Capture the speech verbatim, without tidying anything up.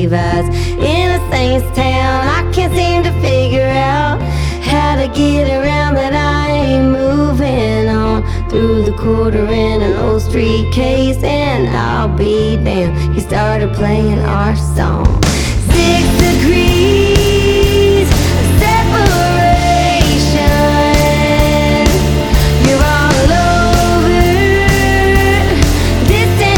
Levi's in a saint's town. I can't seem to figure out how to get around, but I ain't moving on through the quarter in an old street case, and I'll be damned, he started playing our song. Six degrees